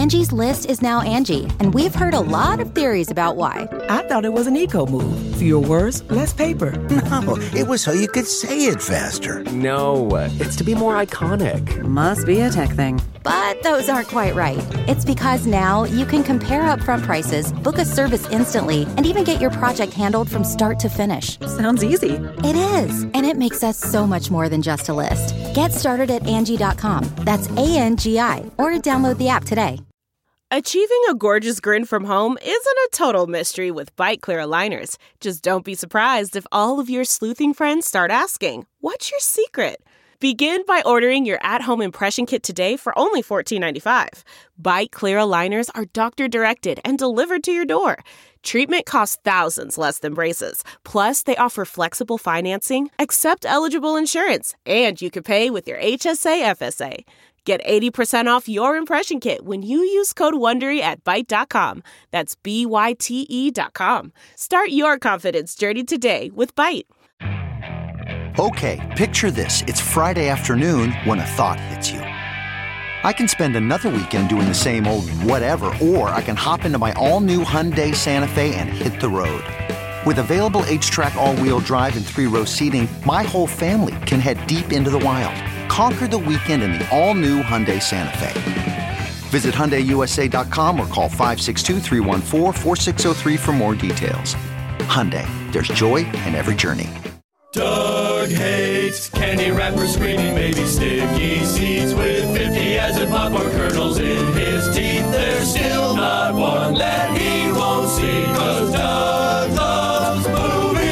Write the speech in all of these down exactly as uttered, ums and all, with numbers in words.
Angie's List is now Angie, and we've heard a lot of theories about why. I thought it was an eco move. Fewer words, less paper. No, it was so you could say it faster. No, it's to be more iconic. Must be a tech thing. But those aren't quite right. It's because now you can compare upfront prices, book a service instantly, and even get your project handled from start to finish. Sounds easy. It is, and it makes us so much more than just a list. Get started at Angie dot com. That's A N G I, or download the app today. Achieving a gorgeous grin from home isn't a total mystery with Byte Clear aligners. Just don't be surprised if all of your sleuthing friends start asking, "What's your secret?" Begin by ordering your at-home impression kit today for only fourteen ninety-five. Byte Clear aligners are doctor-directed and delivered to your door. Treatment costs thousands less than braces. Plus, they offer flexible financing, accept eligible insurance, and you can pay with your H S A F S A. Get eighty percent off your impression kit when you use code WONDERY at Byte dot com. That's B Y T E dot com. Start your confidence journey today with Byte. Okay, picture this. It's Friday afternoon when a thought hits you. I can spend another weekend doing the same old whatever, or I can hop into my all-new Hyundai Santa Fe and hit the road. With available H-Track all-wheel drive and three-row seating, my whole family can head deep into the wild. Conquer the weekend in the all-new Hyundai Santa Fe. Visit Hyundai U S A dot com or call five six two, three one four, four six zero three for more details. Hyundai, there's joy in every journey. Doug hates candy wrappers, screaming baby sticky seeds with fifty as in popcorn kernels in his teeth. There's still not one that he won't see, 'cause Doug loves movies.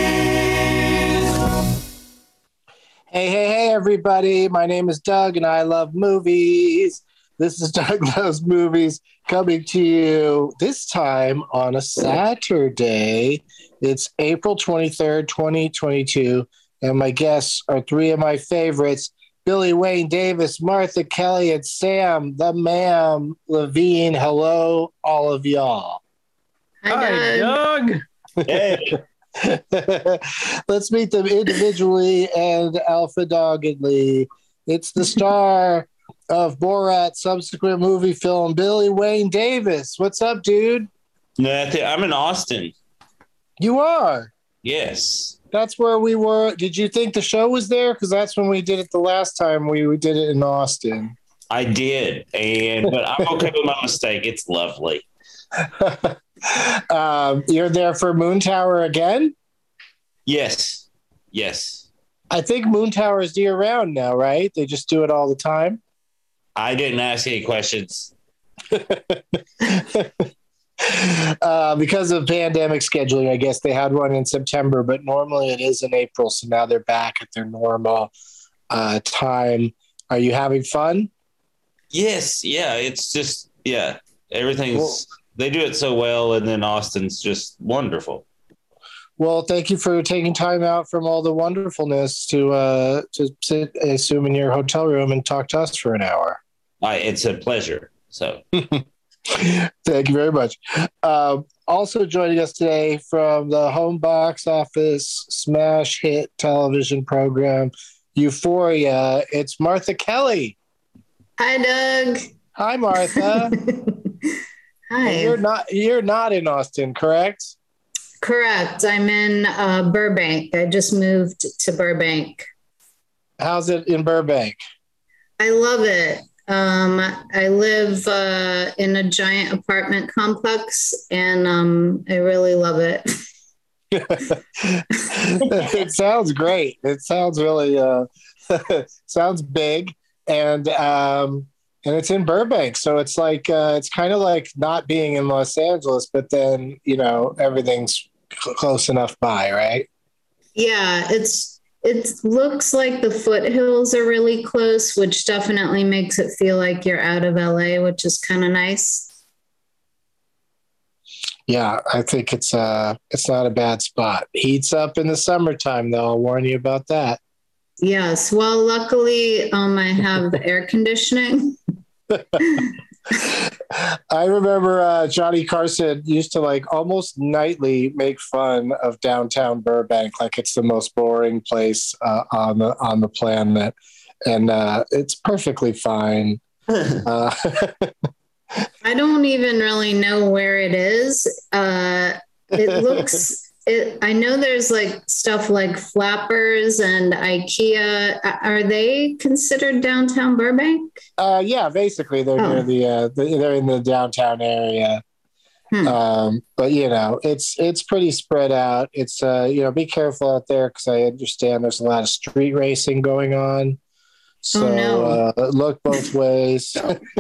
Hey, hey, hey, everybody. My name is Doug, and I love movies. This is Doug Loves Movies coming to you this time on a Saturday. It's April twenty-third, twenty twenty-two, and my guests are three of my favorites, Billy Wayne Davis, Martha Kelly, and Sam, the Ma'am Levine. Hello, all of y'all. Hi, Doug. Doug. Hey. Let's meet them individually and alpha-doggedly. It's the star of Borat's subsequent movie film, Billy Wayne Davis. What's up, dude? I'm in Austin. You are? Yes. That's where we were. Did you think the show was there? Because that's when we did it the last time. We, we did it in Austin. I did, and but I'm okay with my mistake. It's lovely. um, you're there for Moon Tower again? Yes. Yes. I think Moon Tower is year round now, right? They just do it all the time. I didn't ask any questions. Uh, because of pandemic scheduling, I guess they had one in September, but normally it is in April. So now they're back at their normal uh, time. Are you having fun? Yes. Yeah. It's just, yeah, everything's, well, they do it so well. And then Austin's just wonderful. Well, thank you for taking time out from all the wonderfulness to, uh, to sit, I assume, in your hotel room and talk to us for an hour. I, it's a pleasure. So thank you very much. Uh, also joining us today from the home box office smash hit television program, Euphoria, it's Martha Kelly. Hi, Doug. Hi, Martha. Hi. You're not you're not in Austin, correct? Correct. I'm in uh, Burbank. I just moved to Burbank. How's it in Burbank? I love it. Um, I live uh, in a giant apartment complex, and um, I really love it. It sounds great. It sounds really uh, sounds big, and um, and it's in Burbank, so it's like uh, it's kind of like not being in Los Angeles, but then you know everything's cl- close enough by, right? Yeah, it's. It looks like the foothills are really close, which definitely makes it feel like you're out of L A, which is kind of nice. Yeah, I think it's uh it's not a bad spot. Heats up in the summertime, though. I'll warn you about that. Yes. Well, luckily, um, I have air conditioning. I remember uh, Johnny Carson used to like almost nightly make fun of downtown Burbank, like it's the most boring place uh, on the on the planet, and uh, it's perfectly fine. uh, don't even really know where it is. Uh, it looks. It, I know there's like stuff like Flappers and IKEA. Are they considered downtown Burbank? Uh, yeah, basically they're Oh. near the, uh, the they're in the downtown area. Hmm. Um, but you know, it's it's pretty spread out. It's uh, you know, be careful out there because I understand there's a lot of street racing going on. So Oh, no. uh, look both ways.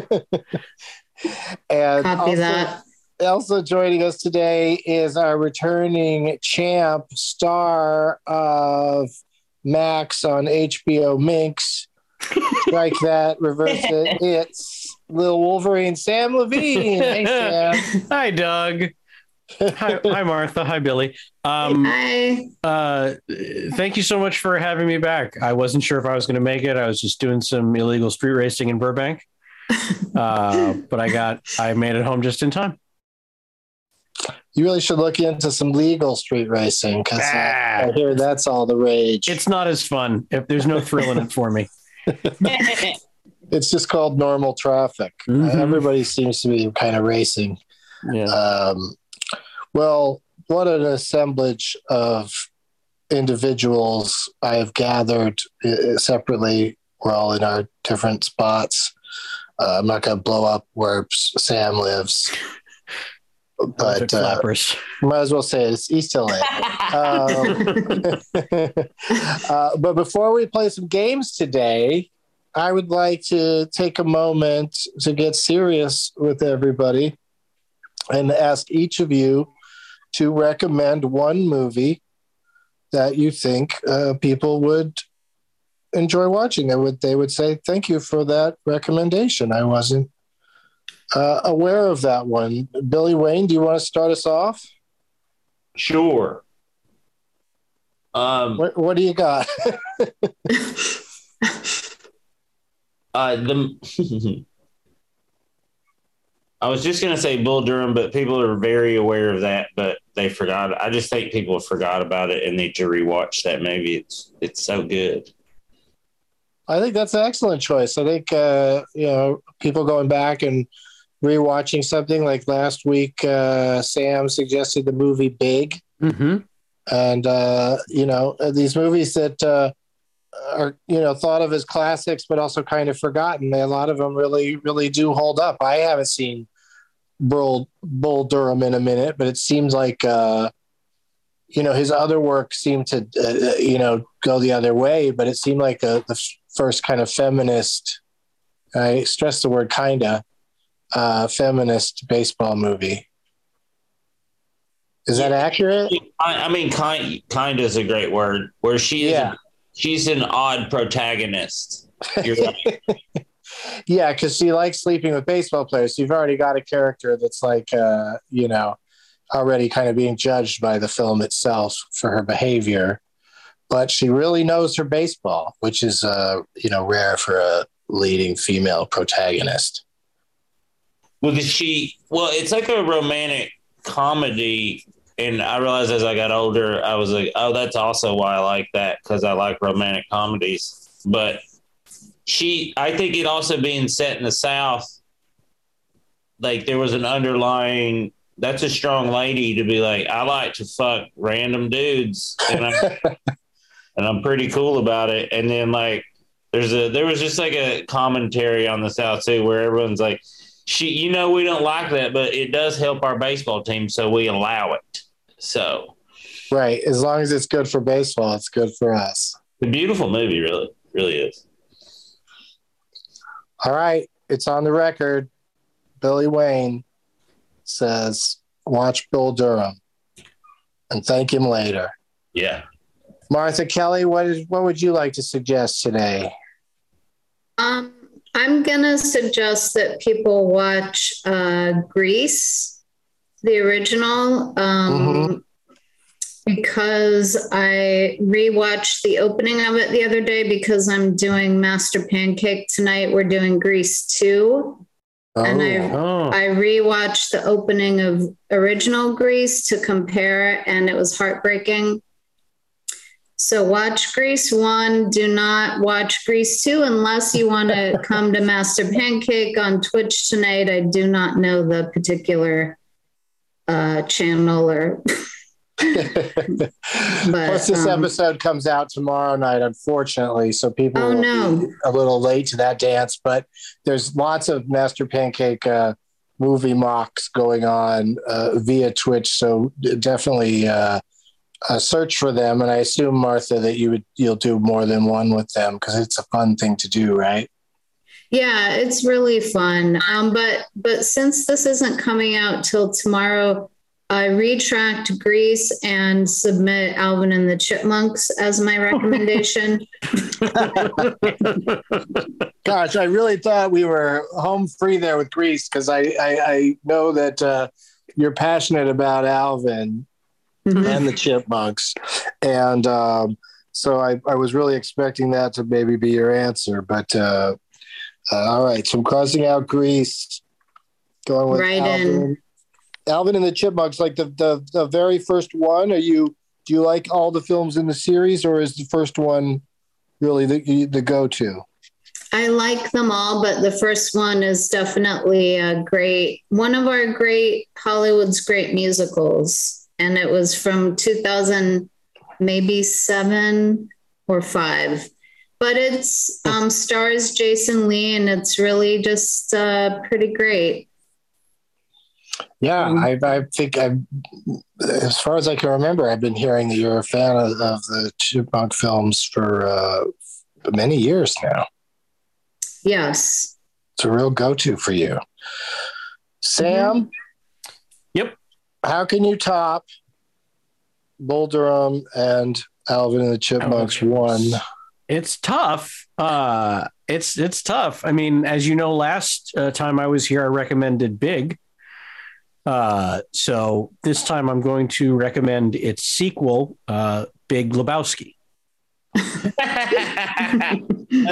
And Copy also, that. also joining us today is our returning champ, star of Max on H B O Minx. Strike that, reverse it. It's Lil Wolverine, Sam Levine. Hey, Sam. Hi, Doug. Hi, hi, Martha. Hi, Billy. Um, Hi. uh, thank you so much for having me back. I wasn't sure if I was going to make it. I was just doing some illegal street racing in Burbank, uh, but I got I made it home just in time. You really should look into some legal street racing because Ah. I, I hear that's all the rage. It's not as fun if there's no thrill in it for me. It's just called normal traffic. Mhm. Uh, everybody seems to be kind of racing. Yeah. Um, well, what an assemblage of individuals I have gathered uh, separately. We're all in our different spots. Uh, I'm not going to blow up where S- Sam lives, but uh, Flappers. might as well say it's East L A. um, uh, but before we play some games today, I would like to take a moment to get serious with everybody and ask each of you to recommend one movie that you think uh, people would enjoy watching. They would they would say, thank you for that recommendation. I wasn't uh, aware of that one. Billy Wayne, do you want to start us off? Sure. Um, What, what do you got? uh, the I was just going to say Bull Durham, but people are very aware of that, but they forgot. I just think people forgot about it and need to rewatch that movie. It's it's so good. I think that's an excellent choice. I think, uh, you know, people going back and rewatching something like last week, uh, Sam suggested the movie Big. Mm-hmm. And, uh, you know, these movies that uh, are, you know, thought of as classics, but also kind of forgotten. A lot of them really, really do hold up. I haven't seen Bull, Bull Durham in a minute, but it seems like, uh, you know, his other work seemed to, uh, you know, go the other way, but it seemed like a, the f- first kind of feminist, I stress the word kinda, uh, feminist baseball movie. Is that accurate? I, I mean, kind kind is a great word. Where she is, Yeah. a, she's an odd protagonist. You're right. Yeah, because she likes sleeping with baseball players. You've already got a character that's like, uh, you know, already kind of being judged by the film itself for her behavior. But she really knows her baseball, which is, uh, you know, rare for a leading female protagonist. Well, did she? Well, it's like a romantic comedy, and I realized as I got older, I was like, oh, that's also why I like that, because I like romantic comedies. But she, I think it also being set in the South, like there was an underlying. That's a strong lady to be like, I like to fuck random dudes, and I'm, and I'm pretty cool about it. And then like, there's a there was just like a commentary on the South too, where everyone's like, she, you know, we don't like that, but it does help our baseball team, so we allow it. So, right, as long as it's good for baseball, it's good for us. a beautiful movie, really, really is. All right, it's on the record. Billy Wayne says, watch Bull Durham and thank him later. Yeah. Martha Kelly, what is what would you like to suggest today? Um, I'm gonna suggest that people watch uh, Grease, the original, um, because I rewatched the opening of it the other day because I'm doing Master Pancake tonight. We're doing Grease two. Oh, And I Oh. I rewatched the opening of original Grease to compare, and it was heartbreaking. So watch Grease one. Do not watch Grease two unless you want to come to Master Pancake on Twitch tonight. I do not know the particular uh, channel or. But, Plus, this um, episode comes out tomorrow night, unfortunately, so people oh, will no. be a little late to that dance. But there's lots of Master Pancake uh, movie mocks going on uh, via Twitch, so definitely uh, uh, search for them. And I assume, Martha, that you would you'll do more than one with them because it's a fun thing to do, right? Yeah, it's really fun. Um, but but since this isn't coming out till tomorrow, I retract Grease and submit Alvin and the Chipmunks as my recommendation. Gosh, I really thought we were home free there with Grease because I, I, I know that uh, you're passionate about Alvin mm-hmm. and the Chipmunks. And um, so I, I was really expecting that to maybe be your answer. But uh, uh, all right, so I'm crossing out Grease, going with right Alvin. in. Alvin and the Chipmunks, like the, the the very first one. Are you do you like all the films in the series, or is the first one really the the go to? I like them all, but the first one is definitely a great one of our great Hollywood's great musicals, and it was from two thousand, maybe seven or five. But it's um, stars Jason Lee, and it's really just uh, pretty great. Yeah, I, I think I, as far as I can remember, I've been hearing that you're a fan of, of the Chipmunk films for uh, many years now. Yes. It's a real go-to for you. Sam? Mm-hmm. Yep. How can you top Bull Durham and Alvin and the Chipmunks one? It's tough. Uh, it's it's tough. I mean, as you know, last uh, time I was here, I recommended Big. Uh, so this time I'm going to recommend its sequel, uh, Big Lebowski. I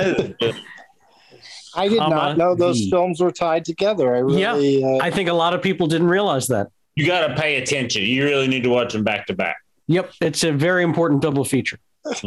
did Comma not know those V. films were tied together. I really, yeah, uh, I think a lot of people didn't realize that. You got to pay attention. You really need to watch them back to back. Yep, it's a very important double feature.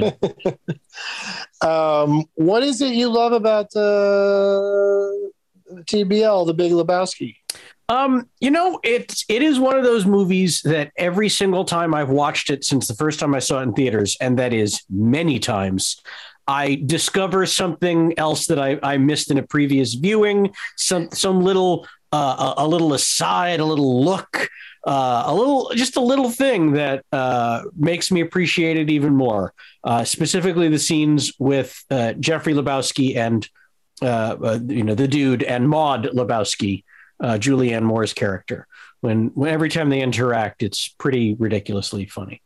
um, what is it you love about the uh, T B L, The Big Lebowski? Um, you know, it's it is one of those movies that every single time I've watched it since the first time I saw it in theaters, and that is many times, I discover something else that I, I missed in a previous viewing, some some little uh, a, a little aside, a little look, uh, a little just a little thing that uh, makes me appreciate it even more. Uh, specifically, the scenes with uh, Jeffrey Lebowski and uh, uh, you know the dude and Maude Lebowski. Uh, Julianne Moore's character. When, when every time they interact, it's pretty ridiculously funny.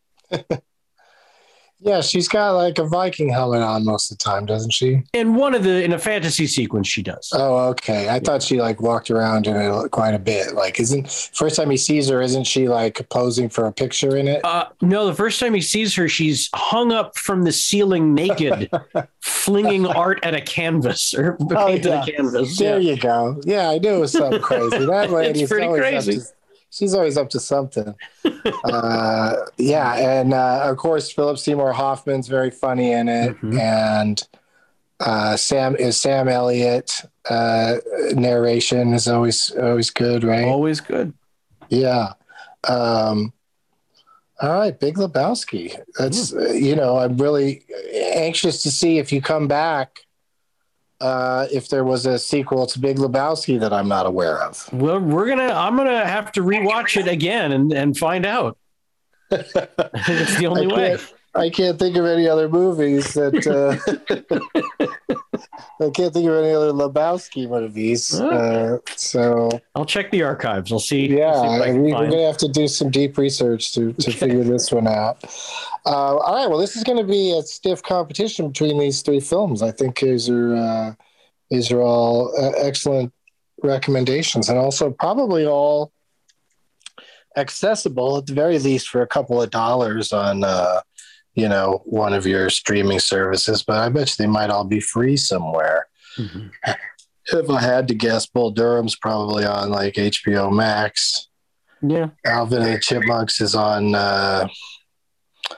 Yeah, she's got like a Viking helmet on most of the time, doesn't she? In one of the in a fantasy sequence, she does. Oh, okay. I yeah. thought she like walked around in it quite a bit. Like, isn't first time he sees her, isn't she like posing for a picture in it? Uh, no, the first time he sees her, she's hung up from the ceiling naked, flinging art at a canvas or oh, paint yeah. at a canvas. There yeah. you go. Yeah, I knew it was something crazy. That lady's it's pretty always crazy. Up to, she's always up to something. uh, yeah, and uh, of course, Philip Seymour Hoffman's very funny in it, mm-hmm. and uh, Sam is Sam Elliott uh, narration is always always good, right? Always good. Yeah. Um, all right, Big Lebowski. That's uh, you know, I'm really anxious to see if you come back. Uh, if there was a sequel to Big Lebowski that I'm not aware of. Well, we're gonna. I'm gonna have to rewatch it again and, and find out. It's the only I way. I can't think of any other movies that. Uh, I can't think of any other Lebowski movies. Uh, so I'll check the archives. I'll see. Yeah, I'll see we, we're going to have to do some deep research to, to figure this one out. Uh, all right. Well, this is going to be a stiff competition between these three films. I think these are uh, these are all uh, excellent recommendations, and also probably all accessible at the very least for a couple of dollars on. Uh, you know, one of your streaming services, but I bet you they might all be free somewhere. Mm-hmm. If I had to guess, Bull Durham's probably on like H B O Max. Yeah. Alvin and the Chipmunks is on uh,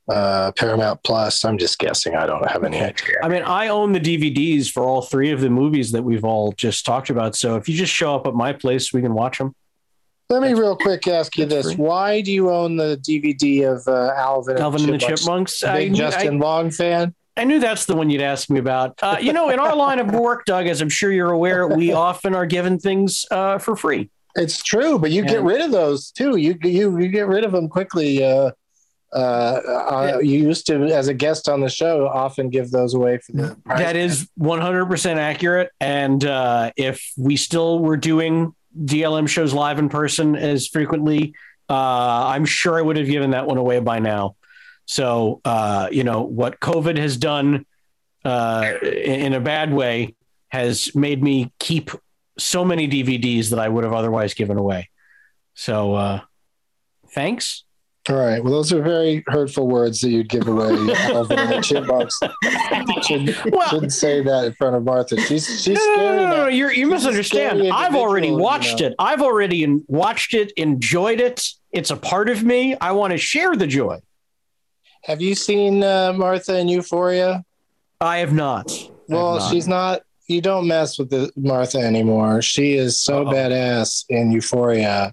uh, Paramount Plus. I'm just guessing. I don't have any idea. I mean, I own the D V Ds for all three of the movies that we've all just talked about. So if you just show up at my place, we can watch them. Let me real quick ask you this. free. Why do you own the D V D of uh, Alvin, Alvin and the Chipmunks? Chipmunks? I Big knew- Justin I- Long fan? I knew that's the one you'd ask me about. Uh, you know, in our line of work, Doug, as I'm sure you're aware, we often are given things uh, for free. It's true, but you Yeah. get rid of those too. You you you get rid of them quickly. Uh, uh, uh, you used to, as a guest on the show, often give those away for the prize. That is one hundred percent accurate. And uh, if we still were doing D L M shows live in person as frequently, uh, I'm sure I would have given that one away by now. So, uh, you know, what COVID has done uh, in a bad way has made me keep so many D V Ds that I would have otherwise given away. So, uh, thanks. All right. Well, those are very hurtful words that you'd give away. Alvin and the Chipmunks. Should, Well- shouldn't say that in front of Martha. She's she's No, no, scary. no, no, no, now. You're, you She's a misunderstand. scary I've already individual, you watched know. it. I've already in, watched it, enjoyed it. It's a part of me. I want to share the joy. Have you seen uh, Martha in Euphoria? I have not. I have Well, not. she's not. You don't mess with the Martha anymore. She is so Uh-oh. badass in Euphoria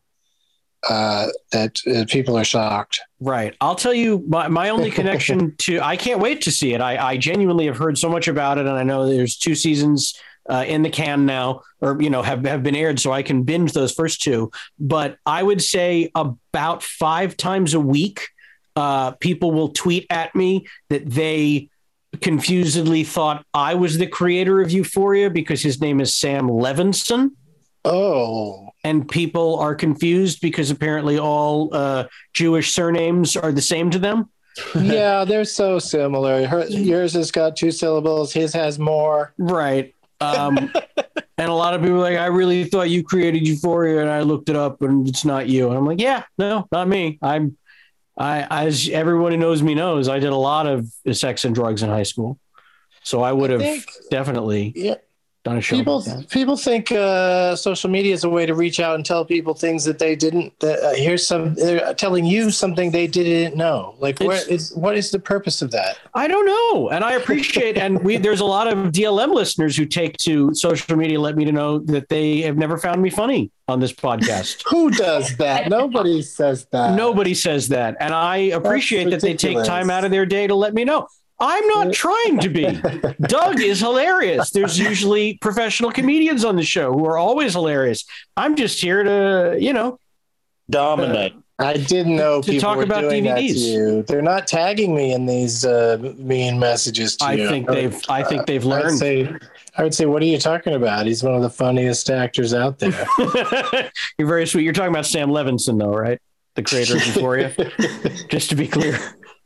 uh, that uh, people are shocked. Right. I'll tell you my, my only connection to, I can't wait to see it. I, I genuinely have heard so much about it. And I know there's two seasons uh, in the can now, or, you know, have, have been aired. So I can binge those first two, but I would say about five times a week, uh, people will tweet at me that they confusedly thought I was the creator of Euphoria because his name is Sam Levinson. Oh, And people are confused because apparently all uh, Jewish surnames are the same to them. yeah, they're so similar. Her, yours has got two syllables. His has more. Right. Um, and a lot of people are like, I really thought you created Euphoria, and I looked it up and it's not you. And I'm like, yeah, no, not me. I'm, I, as everyone who knows me knows, I did a lot of sex and drugs in high school. So I would I have think- definitely Yeah. done a show. People like that. people think uh, social media is a way to reach out and tell people things that they didn't. That, uh, here's some. They're telling you something they didn't know. Like, where It's- is what is the purpose of that? I don't know. And I appreciate, and we, there's a lot of D L M listeners who take to social media, let me to know that they have never found me funny on this podcast. Who does that? Nobody says that. Nobody says that. And I appreciate that they take ridiculous. time out of their day to let me know. I'm not trying to be. Doug is hilarious. There's usually professional comedians on the show who are always hilarious. I'm just here to, you know, Dominate. I didn't know To people talk were about doing D V that to Ds. you. They're not tagging me in these uh, mean messages to I you. think they've I think they've I would learned. say, I would say, what are you talking about? He's one of the funniest actors out there. You're very sweet. You're talking about Sam Levinson, though, right? The creator of Euphoria. Just to be clear.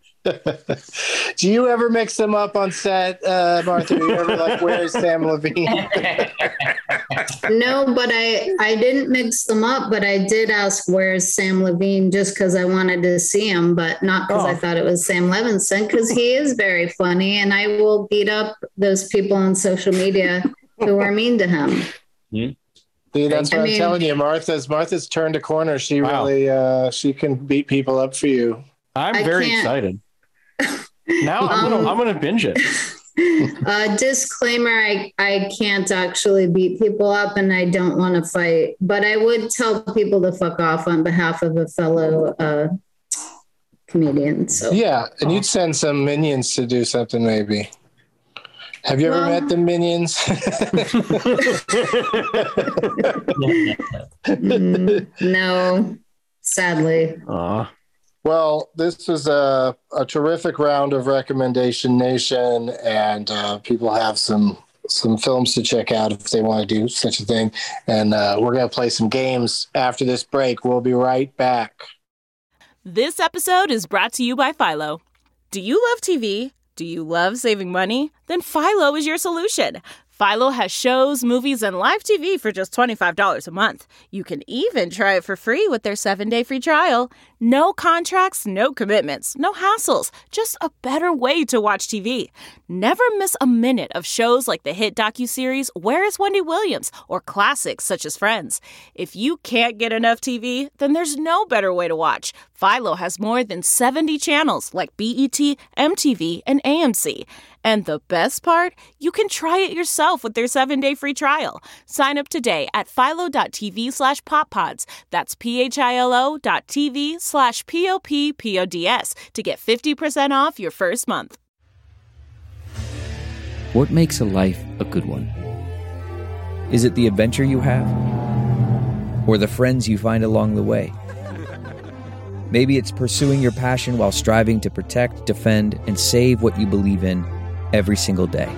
Do you ever mix them up on set, uh, Martha? Are you ever like, where's Sam Levine? No, but I I didn't mix them up, but I did ask where's Sam Levine just because I wanted to see him, but not because I Oh. thought it was Sam Levinson, because he is very funny, and I will beat up those people on social media who are mean to him. See, that's I what I am mean- telling you. Martha's Martha's turned a corner. She Wow. really uh, she can beat people up for you. I'm I very can't- excited. Now I'm gonna Um, I'm gonna binge it. Uh, disclaimer, I, I can't actually beat people up and I don't want to fight, but I would tell people to fuck off on behalf of a fellow uh, comedian. So Yeah, and you'd send some minions to do something, maybe. Have you ever Well- met the minions? Mm, no, sadly. Aw. Well, this was a, a terrific round of Recommendation Nation, and uh, people have some some films to check out if they want to do such a thing. And uh, we're going to play some games after this break. We'll be right back. This episode is brought to you by Philo. Do you love T V? Do you love saving money? Then Philo is your solution. Philo has shows, movies, and live T V for just twenty-five dollars a month. You can even try it for free with their seven-day free trial. No contracts, no commitments, no hassles. Just a better way to watch T V. Never miss a minute of shows like the hit docuseries Where is Wendy Williams? Or classics such as Friends. If you can't get enough T V, then there's no better way to watch. Philo has more than seventy channels like B E T, M T V, and A M C. And the best part? You can try it yourself with their seven-day free trial. Sign up today at philo.tv slash poppods. That's P-H-I-L-O dot TV slash P-O-P-P-O-D-S to get fifty percent off your first month. What makes a life a good one? Is it the adventure you have? Or the friends you find along the way? Maybe it's pursuing your passion while striving to protect, defend, and save what you believe in every single day.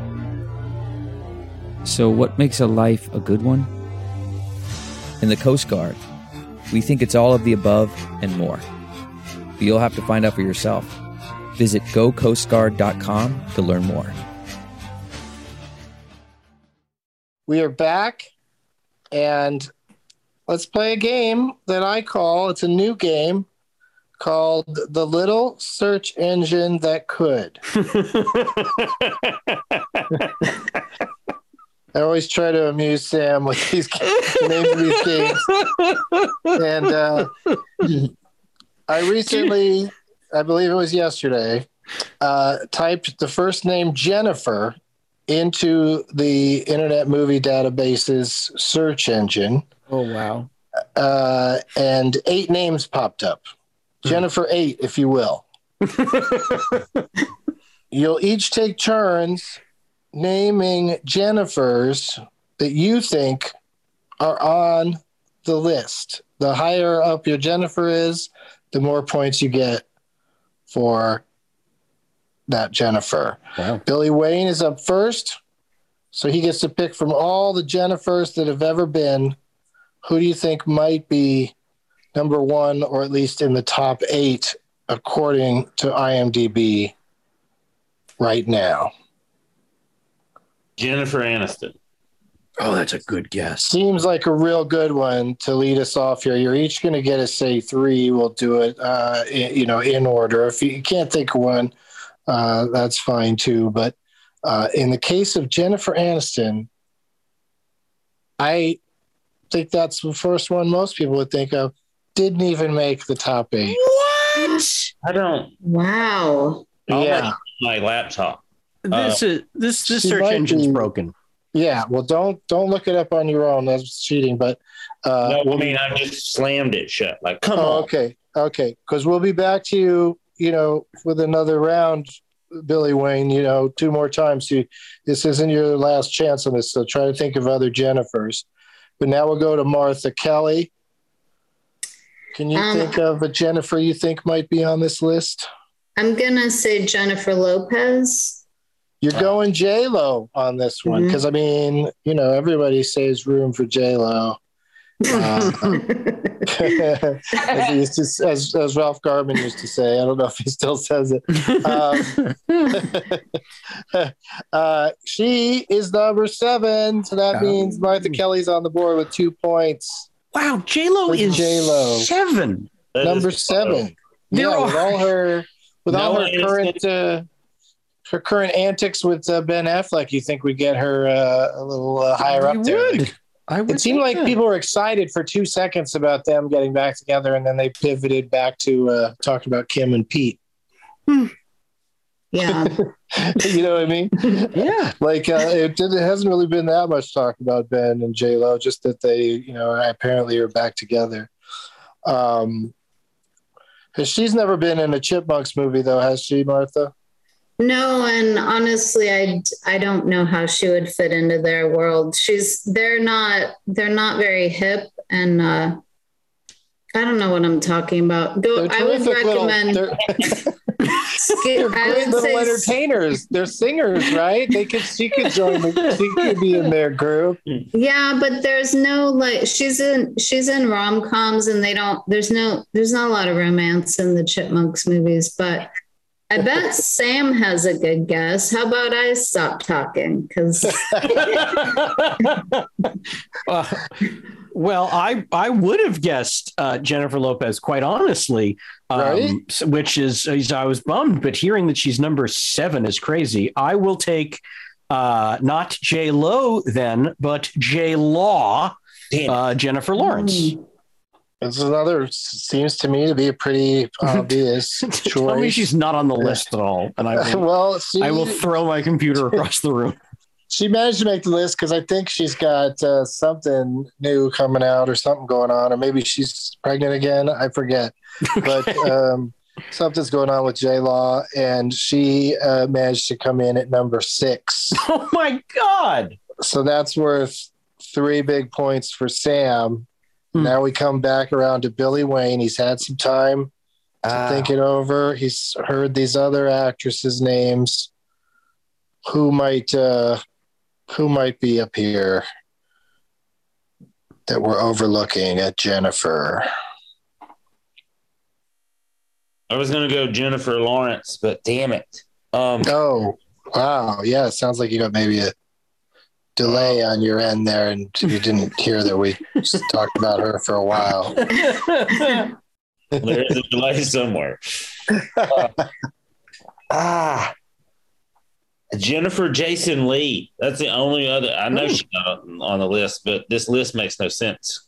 So what makes a life a good one? In the Coast Guard, we think it's all of the above and more. But you'll have to find out for yourself. Visit go coast guard dot com to learn more. We are back, and let's play a game that I call, it's a new game, called The Little Search Engine That Could. I always try to amuse Sam with these names of these games. And uh, I recently, I believe it was yesterday, uh, typed the first name Jennifer into the Internet Movie Database's search engine. Oh, wow. Uh, and eight names popped up. Jennifer eight, if you will. You'll each take turns naming Jennifers that you think are on the list. The higher up your Jennifer is, the more points you get for that Jennifer. Wow. Billy Wayne is up first, so he gets to pick from all the Jennifers that have ever been. Who do you think might be number one, or at least in the top eight, according to IMDb right now? Jennifer Aniston. Oh, that's a good guess. Seems like a real good one to lead us off here. You're each going to get a say three. We'll do it, uh, in, you know, in order. If you can't think of one, uh, that's fine too. But uh, in the case of Jennifer Aniston, I think that's the first one most people would think of. Didn't even make the top eight. What? I don't. Wow. Yeah. My laptop. This Uh, is this this she search might engine's be- broken. Yeah. Well, don't don't look it up on your own. That's cheating. But uh, no, I mean, I just slammed it shut. Like, come oh, on. okay, okay. Because we'll be back to you, you know, with another round, Billy Wayne. You know, two more times. You, this isn't your last chance on this. So try to think of other Jennifers. But now we'll go to Martha Kelly. Can you Um, think of a Jennifer you think might be on this list? I'm going to say Jennifer Lopez. You're going J-Lo on this one Mhm. because, I mean, you know, everybody saves room for J-Lo. Uh, as, he used to, as, as Ralph Garman used to say. I don't know if he still says it. Um, uh, she is number seven, so that means Martha Kelly's on the board with two points. Wow, J-Lo With is J-Lo. seven. That Number is- seven. There yeah, are- with all her with all No, her it's- current uh, her current antics with uh, Ben Affleck, you think we'd get her uh, a little uh, higher I up there? would. Like, I would it seemed think like that. people were excited for two seconds about them getting back together, and then they pivoted back to uh, talking about Kim and Pete. Yeah. You know what I mean? Yeah. Like uh, it, did, it hasn't really been that much talk about Ben and J Lo, just that they, you know, apparently are back together. Um, she's never been in a Chipmunks movie, though, has she, Martha? No, and honestly, I, I don't know how she would fit into their world. She's they're not they're not very hip, and uh, I don't know what I'm talking about. Go. They're I would terrific little- recommend. they're- Skip- They're I great would little say entertainers. They're singers, right? They could, she could join. The, she could be in their group. yeah, but there's no like she's in she's in rom coms, and they don't. There's no there's not a lot of romance in the Chipmunks movies, but I bet Sam has a good guess. How about I stop talking? Because uh, well, I I would have guessed uh, Jennifer Lopez, quite honestly, um, Right? which is, is I was bummed, but hearing that she's number seven is crazy. I will take uh, not J Lo then, but J Law, uh, Jennifer Lawrence. It's another, seems to me to be a pretty obvious choice. Tell me she's not on the list at all, and I will, well, she, I will throw my computer across the room. She managed to make the list because I think she's got uh, something new coming out or something going on, or maybe she's pregnant again. I forget, but um, something's going on with J Law, and she uh, managed to come in at number six. Oh my God! So that's worth three big points for Sam. Now we come back around to Billy Wayne. He's had some time to Ah. think it over. He's heard these other actresses' names. Who might uh, who might be up here that we're overlooking at Jennifer? I was going to go Jennifer Lawrence, but damn it. Um, Oh, wow. Yeah, it sounds like you got maybe a delay on your end there, and you didn't hear that we just talked about her for a while. There's a delay somewhere. Uh, ah, Jennifer Jason Leigh. That's the only other. I know she's not on the list, but this list makes no sense.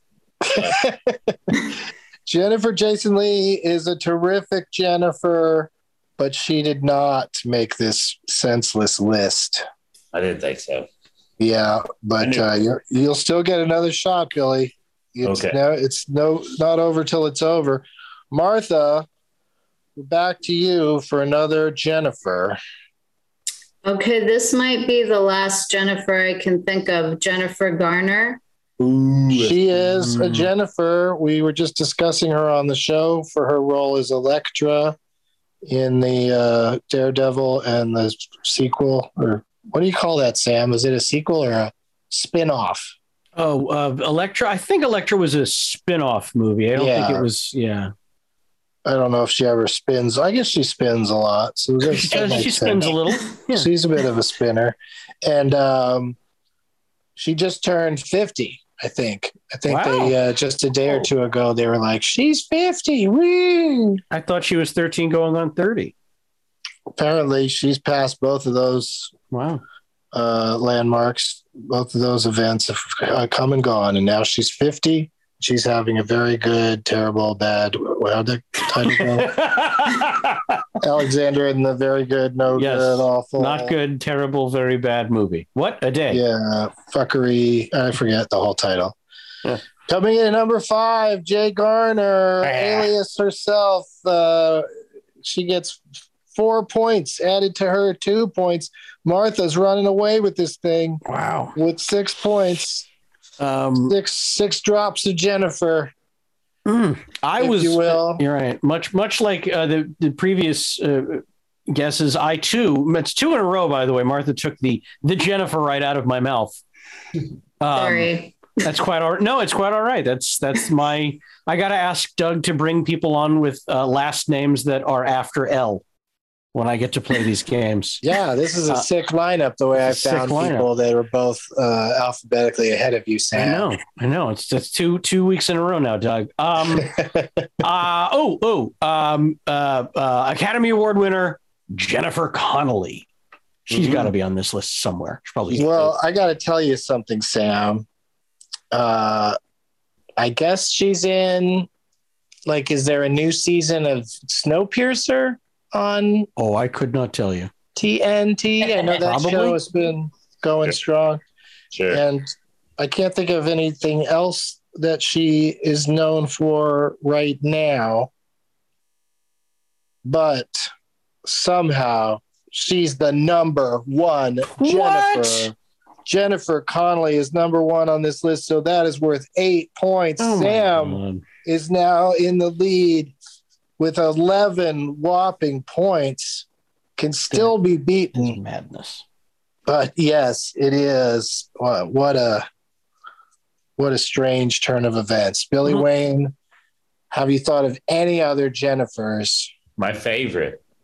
Jennifer Jason Leigh is a terrific Jennifer, but she did not make this senseless list. I didn't think so. Yeah, but uh, you're, you'll still get another shot, Billy. It's Okay. No, it's no not over till it's over. Martha, back to you for another Jennifer. okay, this might be the last Jennifer I can think of. Jennifer Garner. She is a Jennifer. We were just discussing her on the show for her role as Elektra in the uh, Daredevil and the sequel, or what do you call that, Sam? Is it a sequel or a spin-off? Oh, uh, Elektra. I think Elektra was a spin-off movie. I don't Yeah. think it was. Yeah, I don't know if she ever spins. I guess she spins a lot. So that- she, that does, makes she spins sense. a little. Yeah. She's a bit of a spinner. And um, she just turned fifty, I think. I think Wow. they uh, just a day or two ago, they were like, she's fifty. Woo! I thought she was thirteen, going on thirty. Apparently, she's passed both of those Wow. uh, landmarks. Both of those events have uh, come and gone. And now she's fifty. She's having a very good, terrible, bad. How'd that title go? Alexander and the very good, no Yes. good, awful. Not good, terrible, very bad movie. What a day. Yeah, fuckery. I forget the whole title. Yeah. Coming in at number five, Jay Garner, Ah. alias herself. Uh, she gets four points added to her two points. Martha's running away with this thing Wow. with six points. Um, Six six drops of Jennifer. mm, I if was. you will. You're right. Much, much like uh, the the previous uh, guesses. I too. It's two in a row, by the way. Martha took the the Jennifer right out of my mouth. Um, Sorry. That's quite all right. No, it's quite all right. That's that's my. I got to ask Doug to bring people on with uh, last names that are after L when I get to play these games. Yeah, this is a Uh, sick lineup. The way I sick found lineup. people that are both uh, alphabetically ahead of you, I Sam. know, I know. It's just two two weeks in a row now, Doug. Um, uh, oh, oh, um, uh, uh, Academy Award winner Jennifer Connelly. She's Mhm. got to be on this list somewhere. She's probably Well, I got to tell you something, Sam. Uh, I guess she's in. Like, is there a new season of Snowpiercer on Oh, I could not tell you. T N T? I know that Probably. show has been going strong, Sure. and I can't think of anything else that she is known for right now. But somehow she's the number one Jennifer. What? Jennifer Connelly is number one on this list, so that is worth eight points. Oh my Sam God. is now in the lead with eleven whopping points. Can still be beaten, Madness. but yes, it is. What, what a what a strange turn of events. Billy Mhm. Wayne, have you thought of any other Jennifers? My favorite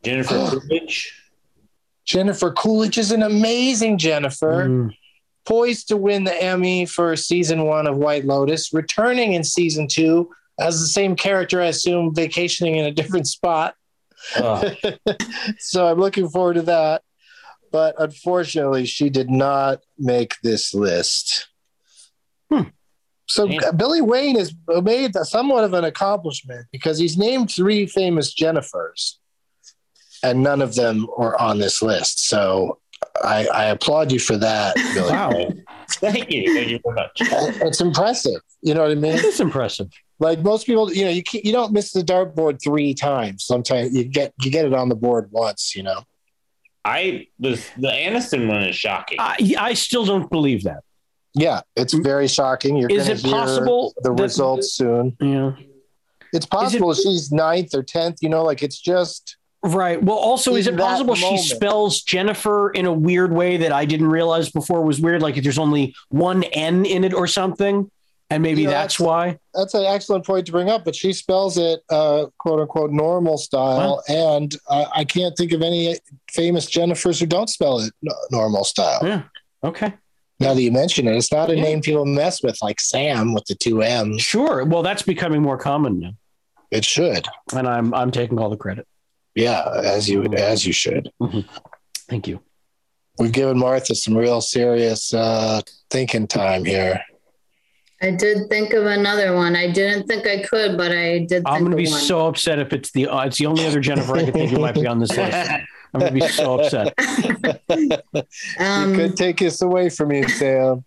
Jennifer Coolidge. Jennifer Coolidge is an amazing Jennifer. Mm. Poised to win the Emmy for season one of White Lotus, returning in season two as the same character, I assume, vacationing in a different spot. Oh. So I'm looking forward to that. But unfortunately, she did not make this list. Hmm. So Damn. Billy Wayne has made somewhat of an accomplishment because he's named three famous Jennifers, and none of them are on this list. So I, I applaud you for that, Billy. Wow. Thank you. Thank you very much. It's impressive. You know what I mean? It is impressive. Like most people, you know, you you don't miss the dartboard three times. Sometimes you get you get it on the board once, you know. I was the Aniston one is shocking. I, I still don't believe that. Yeah, it's very shocking. You're is it hear possible the that, results soon? Yeah, it's possible it, she's ninth or tenth. You know, like it's just right. Well, also, is it possible moment. she spells Jennifer in a weird way that I didn't realize before was weird? Like if there's only one N in it or something. And maybe you know, that's, that's why. That's an excellent point to bring up, but she spells it uh, "quote unquote" normal style, huh? and uh, I can't think of any famous Jennifers who don't spell it n- normal style. Yeah. Okay. Now that you mention it, it's not a yeah. name people mess with, like Sam with the two M's. Sure. Well, that's becoming more common now. It should, and I'm I'm taking all the credit. Yeah, as you as you should. Mm-hmm. Thank you. We've given Martha some real serious uh, thinking time here. I did think of another one. I didn't think I could, but I did think I'm going to be one. so upset if it's the uh, it's the only other Jennifer I could think who might be on this list. I'm going to be so upset. um, you could take this away from you, Sam.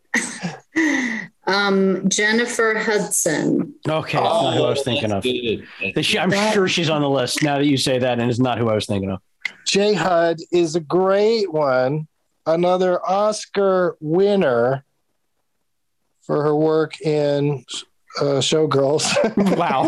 Um, Jennifer Hudson. Okay, that's oh, not who I was thinking of. She, I'm that, sure she's on the list now that you say that, and it's not who I was thinking of. J. Hud is a great one. Another Oscar winner for her work in uh, Showgirls. Wow.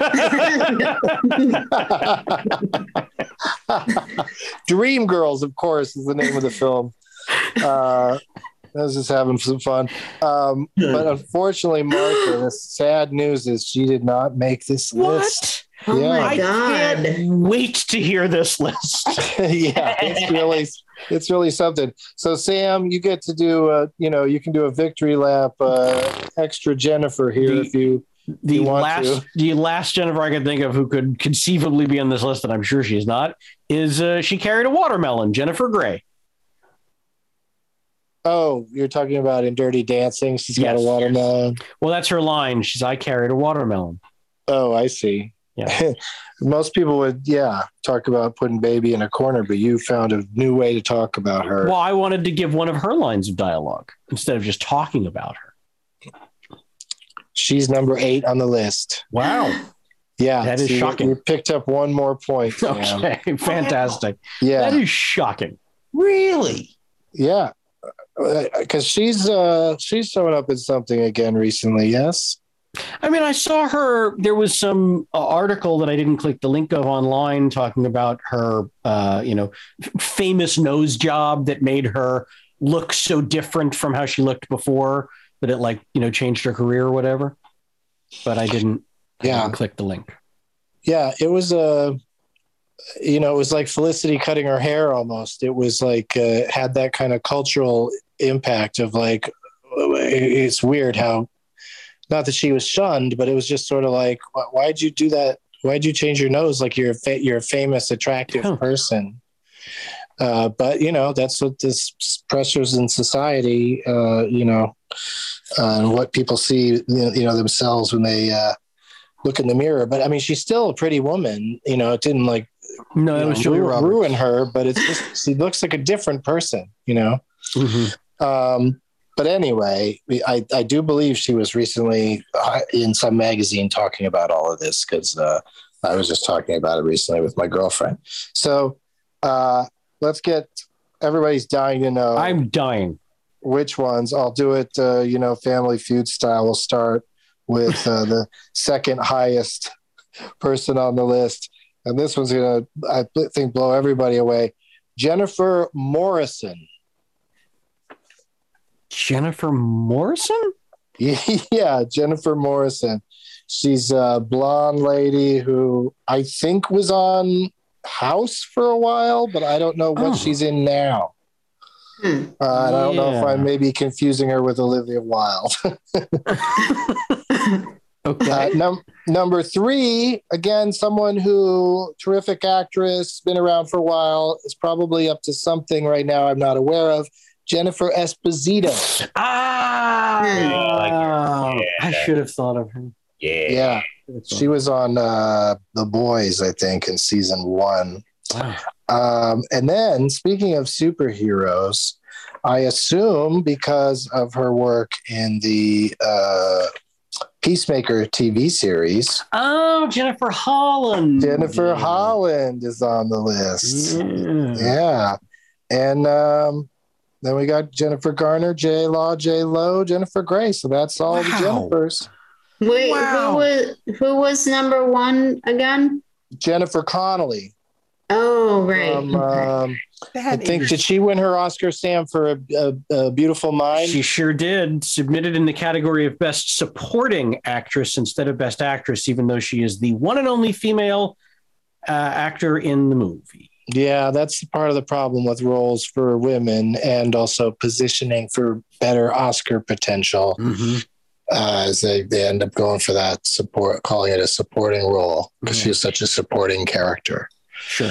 Dreamgirls, of course, is the name of the film. Uh, I was just having some fun. Um, but unfortunately, Martha, the sad news is she did not make this what? list. Oh yeah. my God. I can't wait to hear this list. Yeah, it's really it's really something. So Sam, you get to do a, you know, you can do a victory lap uh, extra Jennifer here the, if you the you want last to. the last Jennifer I can think of who could conceivably be on this list, and I'm sure she's not, is uh, She Carried a Watermelon, Jennifer Grey. Oh, you're talking about in Dirty Dancing. She's yes. got a watermelon. Well, that's her line. She's I carried a watermelon. Oh, I see. Yeah. Most people would, yeah, talk about putting baby in a corner, but you found a new way to talk about her. Well, I wanted to give one of her lines of dialogue instead of just talking about her. She's number eight on the list. Wow. Yeah. That is so shocking. You picked up one more point. Sam. Okay. Fantastic. Yeah. That is shocking. Really? Yeah. Because she's uh, she's showing up in something again recently, yes? I mean, I saw her. There was some uh, article that I didn't click the link of online talking about her, uh, you know, f- famous nose job that made her look so different from how she looked before that it, like, you know, changed her career or whatever. But I didn't. I yeah, didn't click the link. Yeah, it was a. Uh, you know, it was like Felicity cutting her hair almost. It was like uh, had that kind of cultural impact of like, it's weird how, not that she was shunned, but it was just sort of like, why'd you do that? Why'd you change your nose? Like you're a fa- you're a famous, attractive huh. person. Uh, but you know, that's what this pressures in society, uh, you know, uh, and what people see, you know, themselves when they uh, look in the mirror. But I mean, she's still a pretty woman, you know, it didn't like, no, it was know, Julia ruin, ruin her, but it's just, she looks like a different person, you know? Mm-hmm. Um, but anyway, I, I do believe she was recently in some magazine talking about all of this because uh, I was just talking about it recently with my girlfriend. So uh, let's get, everybody's dying to know. I'm dying. Which ones? I'll do it, uh, you know, Family Feud style. We'll start with uh, the second highest person on the list. And this one's going to, I think, blow everybody away. Jennifer Morrison. Jennifer Morrison? Yeah, Jennifer Morrison. She's a blonde lady who I think was on House for a while, but I don't know what Oh. she's in now. Uh, and I don't know if Yeah. I may be confusing her with Olivia Wilde. Okay. Uh, num- number three, again, someone who, terrific actress, been around for a while, is probably up to something right now I'm not aware of. Jennifer Esposito. Ah, Yeah. I should have thought of her. Yeah. Yeah, she was on uh, The Boys, I think, in season one. Wow. Um, and then, speaking of superheroes, I assume because of her work in the uh, Peacemaker T V series, Oh, Jennifer Holland. Jennifer Holland is on the list. Yeah. Yeah. And um, then we got Jennifer Garner, J Law, J Lo, Jennifer Grey. So that's all the Wow. Jennifers. Wait, Wow. who was who was number one again? Jennifer Connelly. Oh, right. From, um, I That think, is- did she win her Oscar, Sam, for a, a, a Beautiful Mind? She sure did. Submitted in the category of Best Supporting Actress instead of Best Actress, even though she is the one and only female uh, actor in the movie. Yeah, that's part of the problem with roles for women and also positioning for better Oscar potential. Mm-hmm. Uh, as they, they end up going for that support, calling it a supporting role because Yeah. she was such a supporting character. Sure.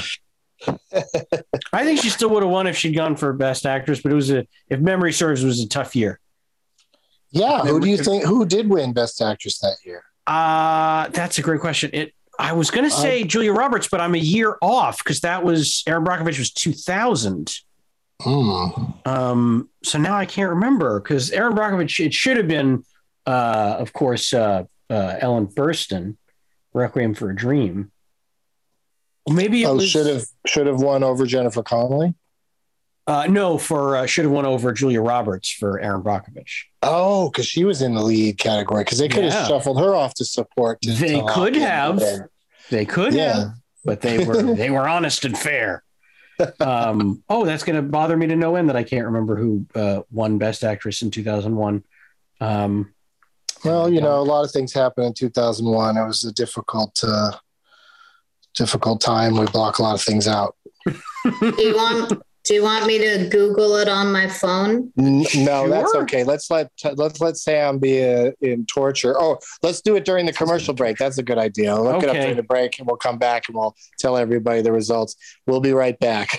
I think she still would have won if she'd gone for Best Actress, but it was a, if memory serves, it was a tough year. Yeah, who do you think who did win Best Actress that year? Uh, that's a great question. It. I was going to say Julia Roberts, but I'm a year off because that was Aaron Brockovich was two thousand. Hmm. Um, so now I can't remember because Aaron Brockovich, it should have been, uh, of course, uh, uh, Ellen Burstyn, Requiem for a Dream. Well, maybe it Oh, was, should have should have won over Jennifer Connelly. uh, no, for uh, should have won over Julia Roberts for Aaron Brockovich. Oh, because she was in the lead category. Because they could Yeah. have shuffled her off to support. To, They to could lock in have. there. They could Yeah. have, but they were they were honest and fair. Um, oh, that's going to bother me to no end that I can't remember who uh, won Best Actress in two thousand one. Um, Well, you know, a lot of things happened in two thousand one. It was a difficult, uh, difficult time. We block a lot of things out. Do you want Do you want me to Google it on my phone? N- No, that's Sure. okay. Let's let let's let Sam be uh, in torture. Oh, let's do it during the commercial break. That's a good idea. Look it up Okay. during the break, and we'll come back and we'll tell everybody the results. We'll be right back.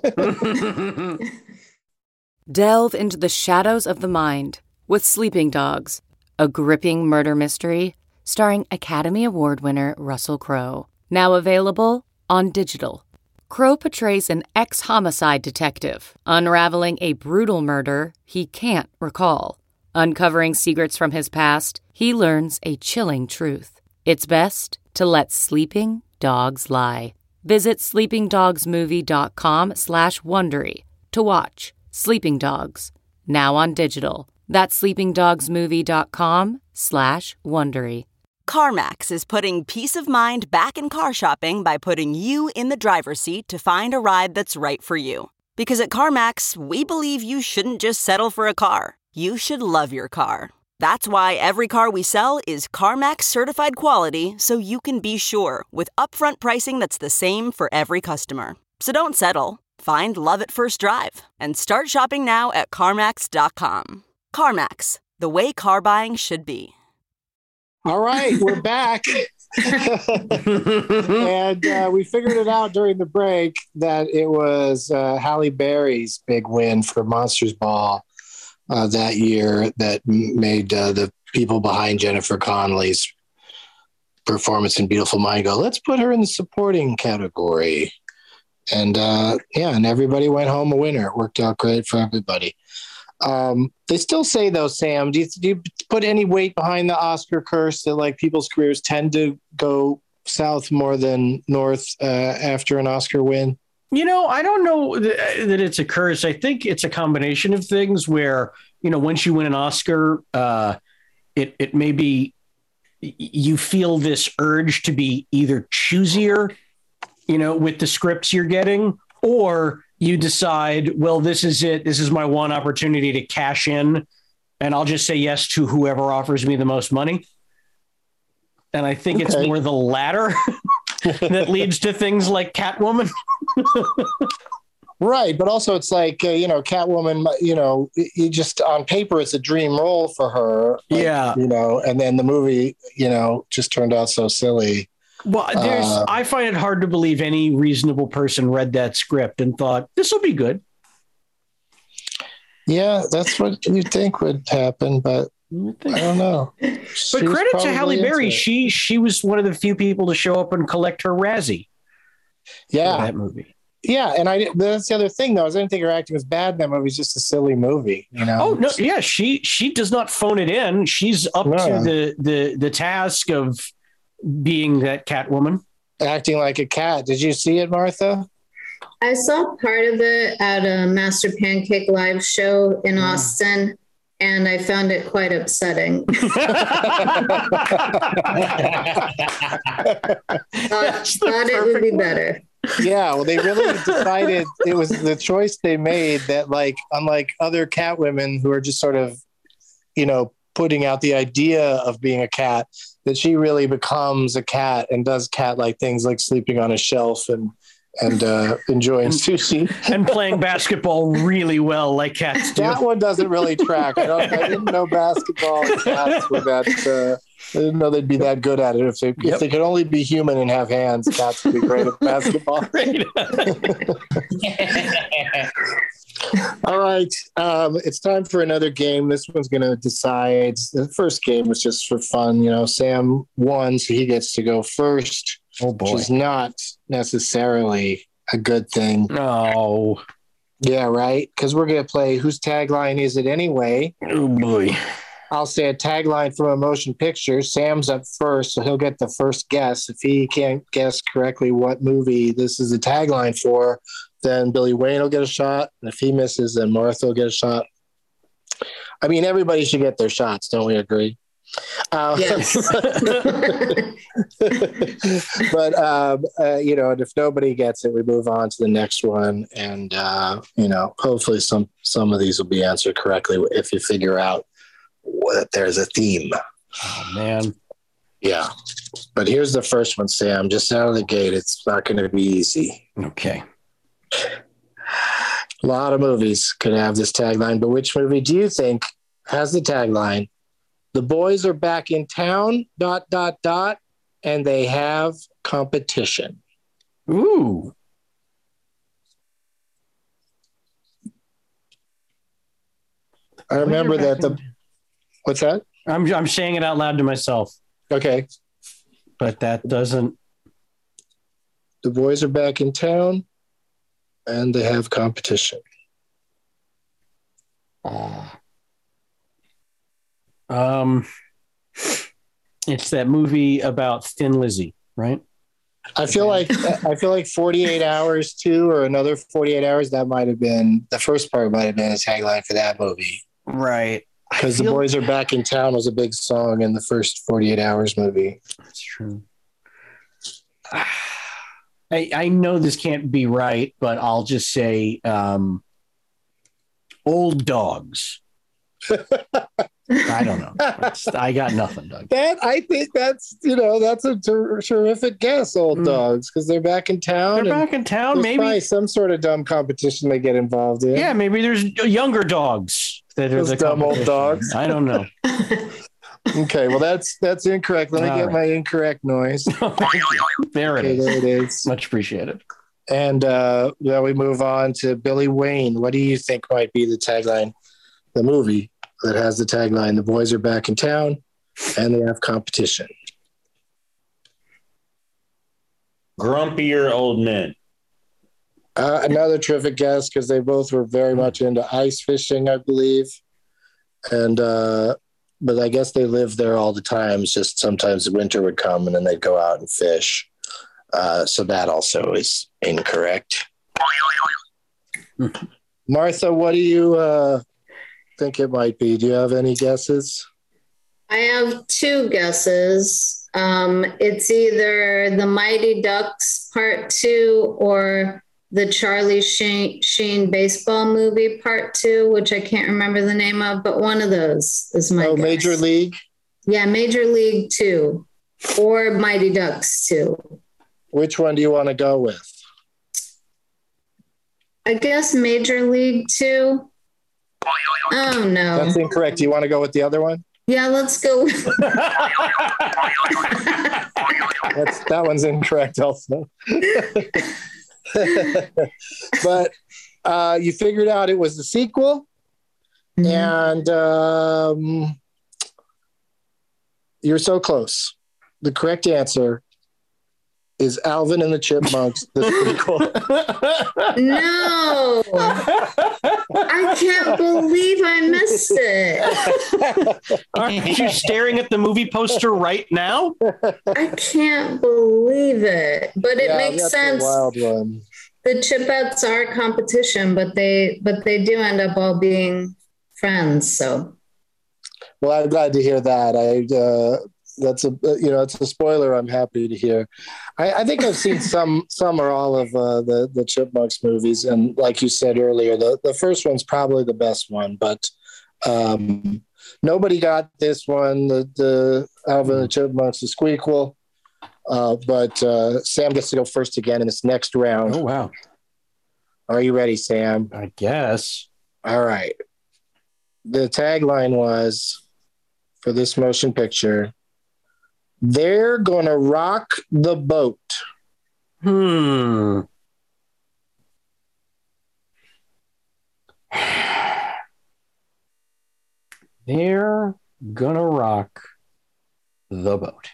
Delve into the shadows of the mind with Sleeping Dogs, a gripping murder mystery starring Academy Award winner Russell Crowe. Now available on digital. Crowe portrays an ex-homicide detective unraveling a brutal murder he can't recall. Uncovering secrets from his past, he learns a chilling truth. It's best to let sleeping dogs lie. Visit sleepingdogsmovie.com slash Wondery to watch Sleeping Dogs, now on digital. That's sleepingdogsmovie.com slash Wondery. CarMax is putting peace of mind back in car shopping by putting you in the driver's seat to find a ride that's right for you. Because at CarMax, we believe you shouldn't just settle for a car. You should love your car. That's why every car we sell is CarMax certified quality, so you can be sure with upfront pricing that's the same for every customer. So don't settle. Find love at first drive and start shopping now at CarMax dot com. CarMax, the way car buying should be. All right, we're back. and uh, we figured it out during the break that it was uh, Halle Berry's big win for Monsters Ball uh, that year that m- made uh, the people behind Jennifer Connelly's performance in Beautiful Mind go, let's put her in the supporting category. And uh, yeah, and everybody went home a winner. It worked out great for everybody. Um, they still say though, Sam, do you, do you put any weight behind the Oscar curse that like people's careers tend to go south more than north uh, after an Oscar win? You know, I don't know that, that it's a curse. I think it's a combination of things where, you know, once you win an Oscar, uh, it, it may be, you feel this urge to be either choosier, you know, with the scripts you're getting, or you decide, well, this is it. This is my one opportunity to cash in, and I'll just say yes to whoever offers me the most money. And I think Okay. it's more the latter. that leads to things like Catwoman. Right, but also it's like uh, you know, Catwoman. You know, you just on paper it's a dream role for her. Like, yeah, you know, and then the movie, you know, just turned out so silly. Well, there's. Uh, I find it hard to believe any reasonable person read that script and thought this will be good. Yeah, that's what you think would happen, but I don't know. But credit to Halle Berry, she she was one of the few people to show up and collect her Razzie. Yeah, for that movie. Yeah, and I that's the other thing though. Is I didn't think her acting was bad in that movie. It's just a silly movie, you know. Oh no, yeah, she she does not phone it in. She's up No. to the the the task of being that Catwoman, acting like a cat. Did you see it, Martha? I saw part of it at a Master Pancake live show in Austin, and I found it quite upsetting. thought thought it would be better. Yeah, well, they really decided it was the choice they made that, like, unlike other cat women who are just sort of, you know, putting out the idea of being a cat, that she really becomes a cat and does cat-like things like sleeping on a shelf and and uh, enjoying sushi and playing basketball really well, like cats do. That one doesn't really track. I, don't, I didn't know basketball and cats were that. Uh, I didn't know they'd be that good at it. If they, Yep. if they could only be human and have hands, cats would be great at basketball. All right. Um, it's time for another game. This one's going to decide. The first game was just for fun. You know, Sam won, so he gets to go first. Oh, boy. Which is not necessarily a good thing. No. Yeah, right? Because we're going to play Whose Tagline Is It Anyway? Oh, boy. I'll say a tagline from a motion picture. Sam's up first, so he'll get the first guess. If he can't guess correctly what movie this is a tagline for, then Billy Wayne will get a shot. And if he misses, then Martha will get a shot. I mean, everybody should get their shots. Don't we agree? Uh, Yes. but, um, uh, you know, and if nobody gets it, we move on to the next one. And, uh, you know, hopefully some, some of these will be answered correctly if you figure out that there's a theme. Oh, man. Yeah. But here's the first one, Sam. Just out of the gate, it's not going to be easy. Okay. A lot of movies could have this tagline, but which movie do you think has the tagline, "The boys are back in town, dot, dot, dot, and they have competition"? Ooh. I remember that the... What's that? I'm I'm saying it out loud to myself. Okay. But that doesn't... The boys are back in town, and they have competition. Um, it's that movie about Thin Lizzy, right? I feel like I feel like forty-eight hours too, or another forty-eight hours. That might have been the first part. Might have been a tagline for that movie, right? Because the feel- boys are back in town was a big song in the first forty-eight hours movie. That's true. I I know this can't be right, but I'll just say um, Old Dogs. I don't know. It's- I got nothing, Doug. That I think that's you know that's a ter- terrific guess, Old Mm. Dogs, because they're back in town. They're and back in town. there's Maybe probably some sort of dumb competition they get involved in. Yeah, maybe there's younger dogs that are Those the dumb old competition. dogs. I don't know. Okay, well that's that's incorrect. Let me All get right. my incorrect noise. There it Okay, is. there it is. Much appreciated. And uh, then we move on to Billy Wayne. What do you think might be the tagline, the movie that has the tagline, "The boys are back in town and they have competition"? Grumpier Old Men. Uh, another terrific guess, because they both were very much into ice fishing, I believe. And, uh, but I guess they lived there all the time. It's just sometimes winter would come and then they'd go out and fish. Uh, so that also is incorrect. Martha, what do you uh, think it might be? Do you have any guesses? I have two guesses. Um, it's either the Mighty Ducks Part Two or the Charlie Sheen, Sheen baseball movie Part Two, which I can't remember the name of, but one of those is my Oh, guess. Major League? Yeah, Major League Two or Mighty Ducks Two. Which one do you want to go with? I guess Major League Two. Oh no, that's incorrect. Do you want to go with the other one? Yeah, let's go. With- that's, that one's incorrect also. But uh, you figured out it was the sequel, mm-hmm. and um, you're so close. The correct answer is Alvin and the Chipmunks, the sequel. No, I can't believe I missed it. Aren't you staring at the movie poster right now? I can't believe it, but it yeah, makes that's sense. A wild one. The Chipettes are competition, but they but they do end up all being friends. So, well, I'm glad to hear that. I. Uh, That's a you know it's a spoiler. I'm happy to hear. I, I think I've seen some some or all of uh, the the Chipmunks movies, and like you said earlier, the, the first one's probably the best one. But um, nobody got this one. The the Alvin and the Chipmunks, the squeakquel. Uh, but uh, Sam gets to go first again in this next round. Oh wow! Are you ready, Sam? I guess. All right. The tagline was for this motion picture. They're gonna rock the boat. Hmm. They're gonna rock the boat.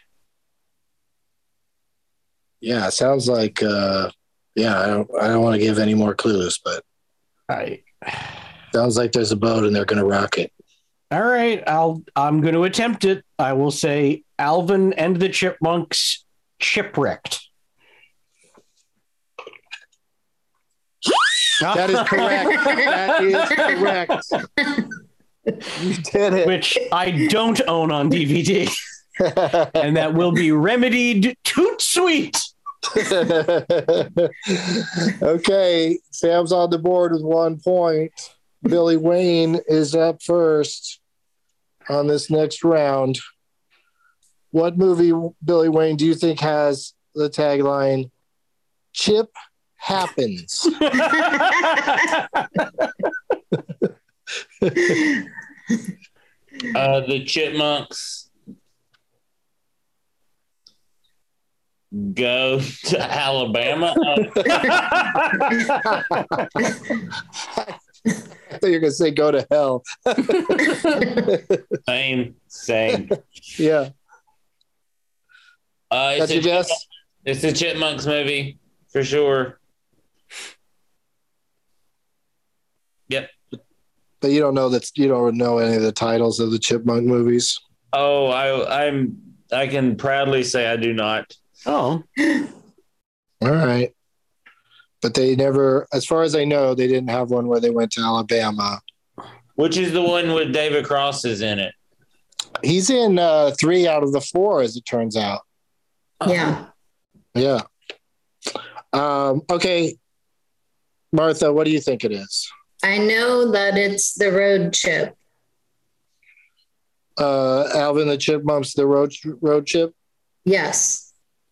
Yeah, it sounds like. Uh, yeah, I don't. I don't want to give any more clues, but I. Sounds like there's a boat and they're gonna rock it. All right, I'll. I'm going to attempt it. I will say Alvin and the Chipmunks Chipwrecked. That is correct. That is correct. You did it. Which I don't own on D V D, and that will be remedied toot sweet. Okay, Sam's on the board with one point. Billy Wayne is up first on this next round. What movie, Billy Wayne, do you think has the tagline, Chip Happens? uh, the Chipmunks go to Alabama. I thought you were going to say go to hell. Same, same. Yeah. Uh, That's your guess? It's a Chipmunks movie, for sure. Yep. But you don't know that you don't know any of the titles of the Chipmunk movies. Oh, I, I'm. I can proudly say I do not. Oh. All right. But they never, as far as I know, they didn't have one where they went to Alabama. Which is the one with David Cross is in it? He's in uh, three out of the four, as it turns out. Yeah. Yeah. Um, okay. Martha, what do you think it is? I know that it's the road chip. Uh, Alvin the Chipmunks, the road road chip? Yes.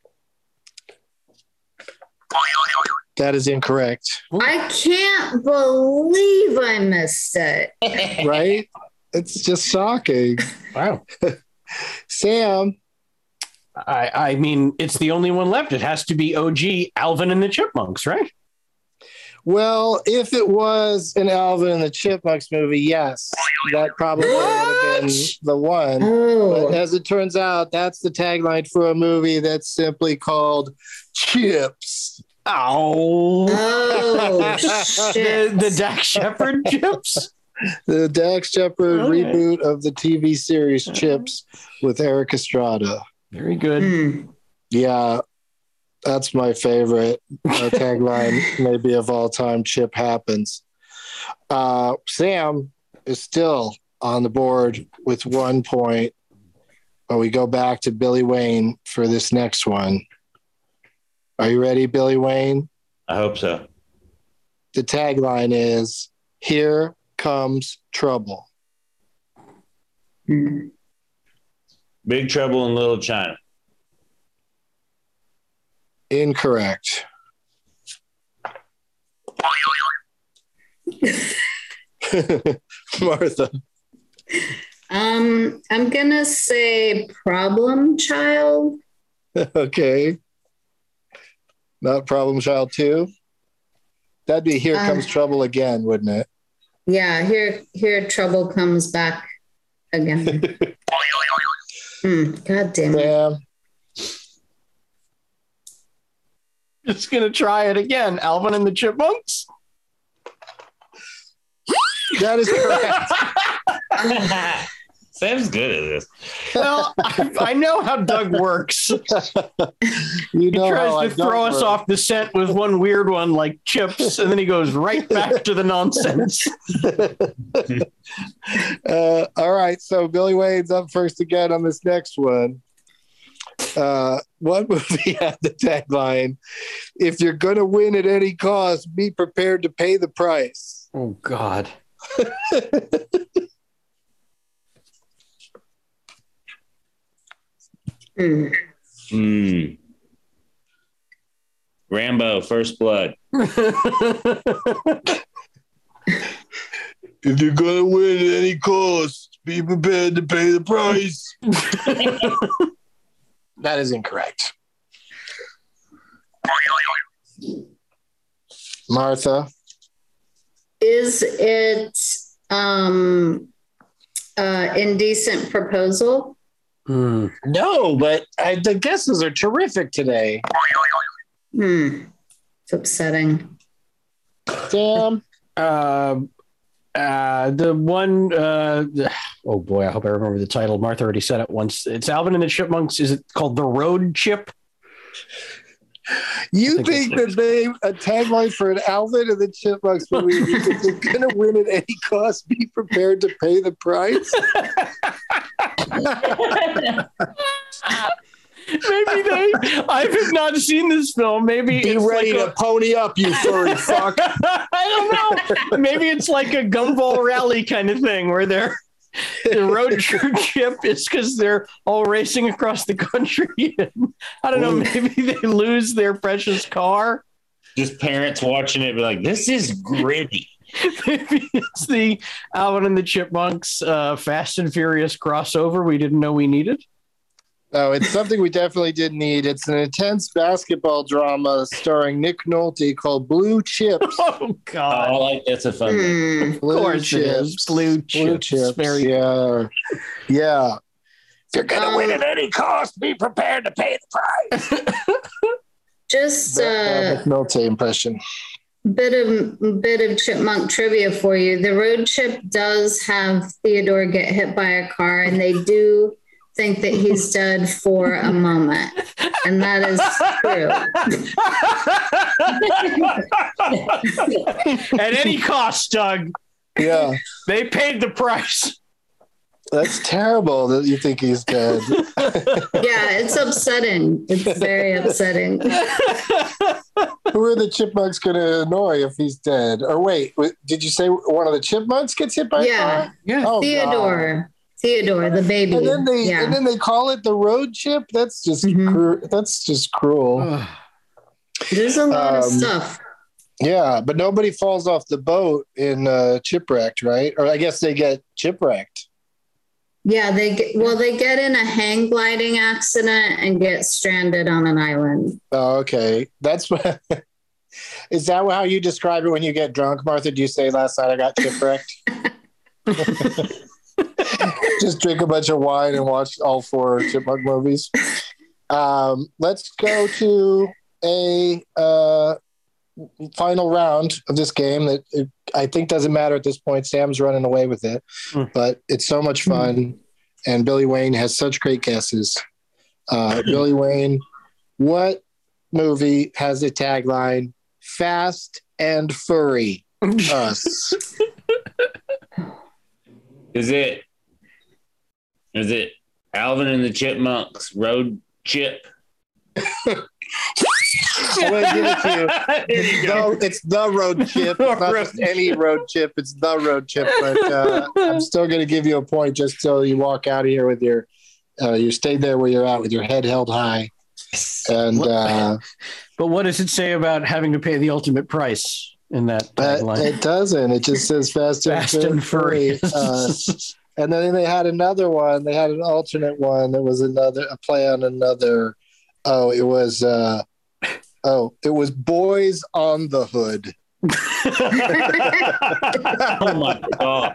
That is incorrect. I can't believe I missed it. Right? It's just shocking. Wow. Sam. I, I mean, it's the only one left. It has to be O G Alvin and the Chipmunks, right? Well, if it was an Alvin and the Chipmunks movie, yes, that probably would have been the one. Oh. But as it turns out, that's the tagline for a movie that's simply called Chips. Oh, oh the, the Dax Shepard Chips? The Dax Shepard okay. reboot of the T V series Chips with Eric Estrada. Very good. Hmm. Yeah, that's my favorite uh, tagline, maybe of all time. Chip Happens. Uh, Sam is still on the board with one point, but we go back to Billy Wayne for this next one. Are you ready, Billy Wayne? I hope so. The tagline is, "Here comes trouble." Hmm. Big Trouble in Little China. Incorrect. Martha. Um, I'm gonna say Problem Child. Okay. Not Problem Child two. That'd be Here Uh, Comes Trouble Again, wouldn't it? Yeah, here, here, trouble comes back again. mm, God damn it! Damn. Just gonna try it again. Alvin and the Chipmunks. That is correct. Sam's good at this. Well, I, I know how Doug works. You He know how I tries to throw don't us work. off the scent with one weird one like chips, and then he goes right back to the nonsense. uh, all right, so Billy Wayne's up first again on this next one. Uh, what movie had the tagline, "If you're going to win at any cost, be prepared to pay the price"? Oh, God. Mm. Mm. Rambo, First Blood. If you're going to win at any cost, be prepared to pay the price. That is incorrect. Martha. Is it um, uh, Indecent Proposal? Mm. No, but I, the guesses are terrific today. Hmm. It's upsetting. Damn. Uh, uh, the one, uh, oh boy, I hope I remember the title. Martha already said it once. It's Alvin and the Chipmunks. Is it called The Road Chip? You think that they a tagline for an Alvin and the Chipmunks movie? If you're going to win at any cost, be prepared to pay the price. Maybe they. I have not seen this film. Maybe Be it's ready like to a, pony up, you furry fuck. I don't know. Maybe it's like a gumball rally kind of thing where they're the road trip is because they're all racing across the country. And, I don't know. Maybe they lose their precious car. Just parents watching it be like, this is gritty. Maybe it's the Alvin and the Chipmunks uh, Fast and Furious crossover we didn't know we needed. No, it's something we definitely did need. It's an intense basketball drama starring Nick Nolte called Blue Chips. Oh, God. Oh, I like that's a fun Hmm. Blue Of course it is. Blue Chips. Blue Chips. Very- Yeah. Yeah. If you're going to Um, win at any cost, be prepared to pay the price. Just That, uh, Nick Nolte impression. bit of bit of chipmunk trivia for you. The road chip does have Theodore get hit by a car, and they do think that he's dead for a moment, and that is true. At any cost, Doug. Yeah. They paid the price. That's terrible that you think he's dead. Yeah, it's upsetting. It's very upsetting. Who are the chipmunks going to annoy if he's dead? Or wait, w- did you say one of the chipmunks gets hit by a Yeah, car? Yeah. Oh, Theodore. Theodore, the baby. And then they yeah. and then they call it the road chip. That's just Mhm. cru- that's just cruel. There's a lot of Um, stuff. Yeah, but nobody falls off the boat in uh, Chipwrecked, right? Or I guess they get chipwrecked. Yeah, they get, well, they get in a hang gliding accident and get stranded on an island. Oh, okay. That's what. Is that how you describe it when you get drunk, Martha? Do you say last night I got chipwrecked? Just drink a bunch of wine and watch all four chipmunk movies. Um, let's go to a uh, final round of this game that it, I think doesn't matter at this point. Sam's running away with it, Mm. but it's so much fun. And Billy Wayne has such great guesses. Uh, Billy Wayne, what movie has the tagline "Fast and Furry"? Us. Is it? Is it Alvin and the Chipmunks Road Chip? I'm gonna give it to you. It's, the, it's the road chip. It's not just any road chip. It's the road chip. But uh, I'm still going to give you a point just till you walk out of here with your, uh, you stayed there where you're at with your head held high. And uh, but what does it say about having to pay the ultimate price in that tagline? It doesn't. It just says Fast, Fast and, and Furious. Uh, and then they had another one. They had an alternate one that was another a play on another. Oh, it was. Uh, oh, it was Boys on the Hood. Oh my god!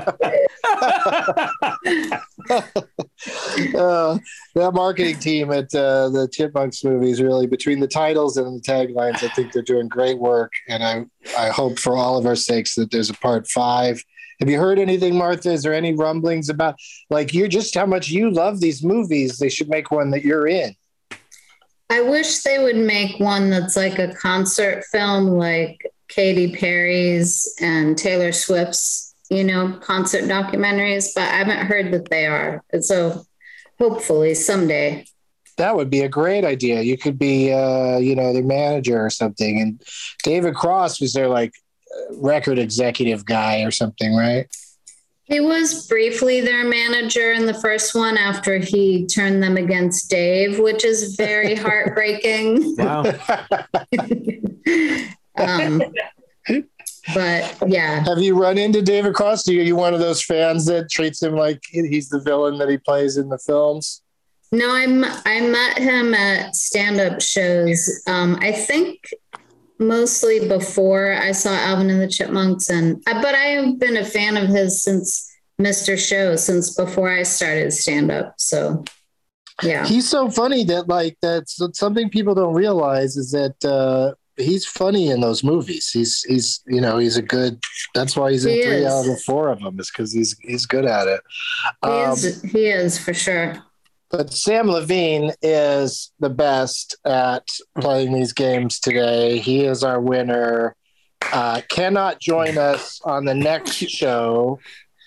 uh, that marketing team at uh, the Chipmunks movies, really, between the titles and the taglines, I think they're doing great work. And I, I hope for all of our sakes that there's a part five. Have you heard anything, Martha? Is there any rumblings about, like, you're just how much you love these movies? They should make one that you're in. I wish they would make one that's like a concert film, like Katy Perry's and Taylor Swift's, you know, concert documentaries, but I haven't heard that they are. So hopefully someday. That would be a great idea. You could be, uh, you know, their manager or something. And David Cross was their like record executive guy or something, right? He was briefly their manager in the first one after he turned them against Dave, which is very heartbreaking. Wow. um, but yeah. Have you run into David Cross? Are you one of those fans that treats him like he's the villain that he plays in the films? No, I'm, I met him at stand-up shows. Um, I think mostly before I saw Alvin and the Chipmunks, and but I have been a fan of his since Mister Show, since before I started stand-up. So yeah, he's so funny that like that's something people don't realize is that uh, he's funny in those movies. He's he's you know he's a good. That's why he's in He three is. out of four of them is because he's he's good at it. he Um, is. He is for sure. But Sam Levine is the best at playing these games today. He is our winner. Uh, cannot join us on the next show,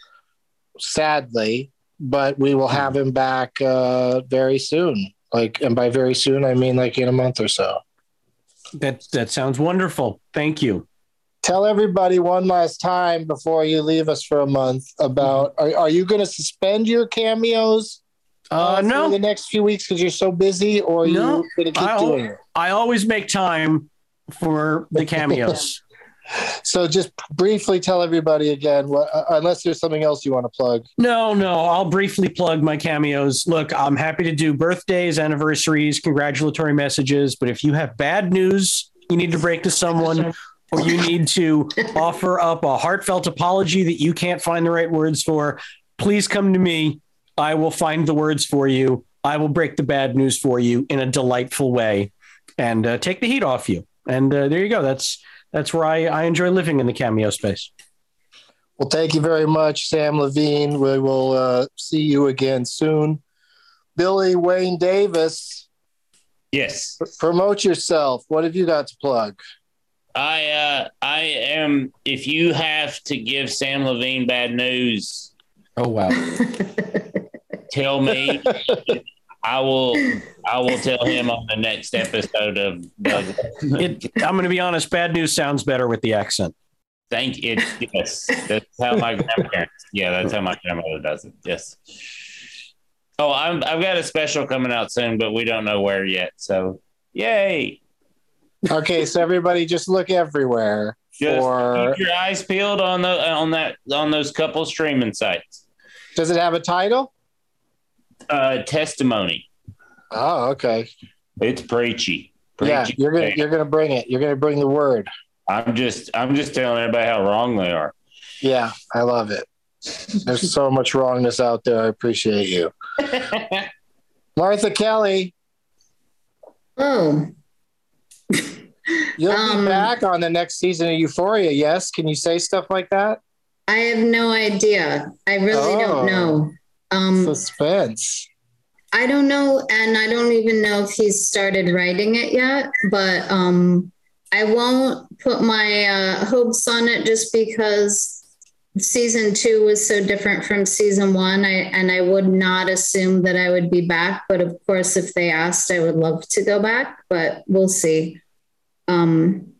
sadly, but we will have him back uh, very soon. Like, and by very soon, I mean like in a month or so. That that sounds wonderful. Thank you. Tell everybody one last time before you leave us for a month about, are, are you going to suspend your cameos? Uh, Uh, no, for the next few weeks because you're so busy, or are no. you going to keep I, doing it? I always make time for the cameos. So just briefly tell everybody again, what, uh, unless there's something else you want to plug. No, no, I'll briefly plug my cameos. Look, I'm happy to do birthdays, anniversaries, congratulatory messages, but if you have bad news you need to break to someone, or you need to offer up a heartfelt apology that you can't find the right words for, please come to me. I will find the words for you. I will break the bad news for you in a delightful way and uh, take the heat off you. And uh, there you go. That's that's where I, I enjoy living in the cameo space. Well, thank you very much, Sam Levine. We will uh, see you again soon. Billy Wayne Davis. Yes. P- promote yourself. What have you got to plug? I uh, I am. If you have to give Sam Levine bad news, oh wow, tell me. I will. I will tell him on the next episode of Doug. It, I'm going to be honest. Bad news sounds better with the accent. Thank you. Yes, that's how my grandparents. Yeah, that's how my grandmother does it. Yes. Oh, I'm, I've got a special coming out soon, but we don't know where yet. So, yay! Okay, so everybody, just look everywhere Just for. keep your eyes peeled on the on that on those couple streaming sites. Does it have a title? Uh, testimony. Oh, okay. It's preachy. preachy. Yeah, you're gonna you're gonna bring it. You're gonna bring the word. I'm just I'm just telling everybody how wrong they are. Yeah, I love it. There's so much wrongness out there. I appreciate you. Martha Kelly. Oh. You'll Um, be back on the next season of Euphoria, yes? Can you say stuff like that? I have no idea. I really Oh. don't know. Um, Suspense. I don't know, and I don't even know if he's started writing it yet, but um, I won't put my uh, hopes on it just because season two was so different from season one. I, and I would not assume that I would be back. But of course, if they asked, I would love to go back, but we'll see. Um,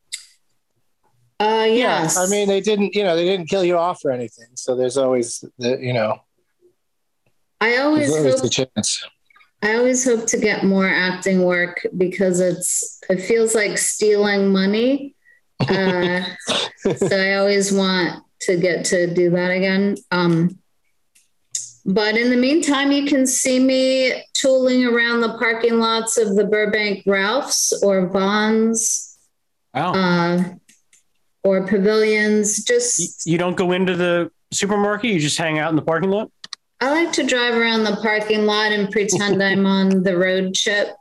uh, yes. I mean, they didn't, you know, they didn't kill you off or anything. So there's always, the, you know, I there's always always hope a chance. I always hope to get more acting work because it's it feels like stealing money. Uh, so I always want to get to do that again. Um, but in the meantime, you can see me tooling around the parking lots of the Burbank Ralphs or Vons, wow. uh, or Pavilions. Just you don't go into the supermarket; you just hang out in the parking lot. I like to drive around the parking lot and pretend I'm on the road trip.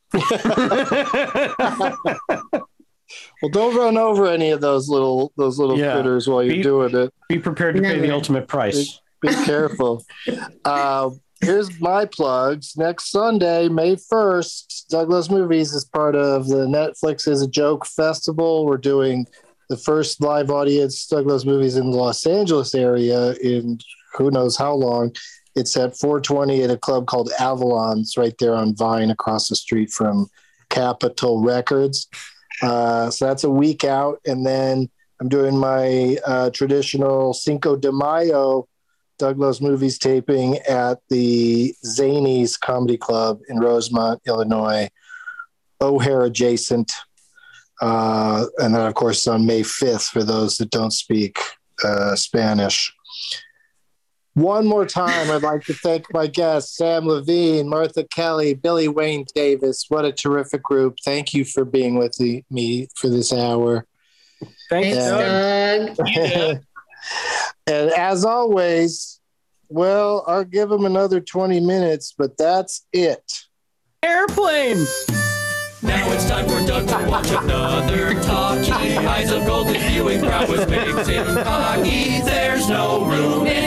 Well, don't run over any of those little those little yeah. critters while you're be, doing it. Be prepared to Never. pay the ultimate price. Be, be careful. uh, here's my plugs. Next Sunday, May first, Doug Loves Movies is part of the Netflix is a Joke Festival. We're doing the first live audience Doug Loves Movies in the Los Angeles area in who knows how long. It's at four twenty at a club called Avalon's right there on Vine across the street from Capitol Records. Uh, so that's a week out. And then I'm doing my uh, traditional Cinco de Mayo Doug Loves Movies taping at the Zanies Comedy Club in Rosemont, Illinois, O'Hare adjacent. Uh, and then, of course, on May fifth for those that don't speak uh, Spanish. One more time, I'd like to thank my guests, Sam Levine, Martha Kelly, Billy Wayne Davis. What a terrific group. Thank you for being with the, me for this hour. Thanks, and, Doug. Yeah. And as always, well, I'll give them another twenty minutes, but that's it. Airplane! Now it's time for Doug to watch another talkie. Eyes of gold, his viewing prowess makes him cocky. There's no room in